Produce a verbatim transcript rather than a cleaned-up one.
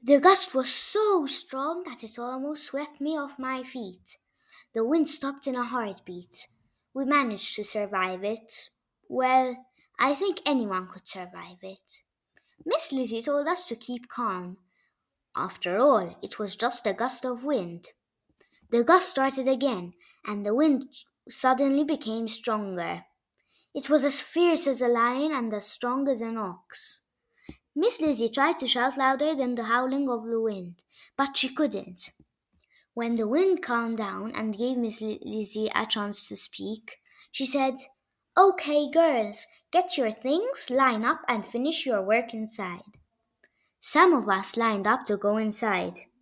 The gust was so strong that it almost swept me off my feet. The wind stopped in a heartbeat. We managed to survive it. Well, I think anyone could survive it. Miss Lizzie told us to keep calm. After all, it was just a gust of wind. The gust started again, and the wind suddenly became stronger. It was as fierce as a lion and as strong as an ox. Miss Lizzie tried to shout louder than the howling of the wind, but she couldn't. When the wind calmed down and gave Miss Lizzie a chance to speak, she said, "Okay, girls, get your things, line up, and finish your work inside." Some of us lined up to go inside.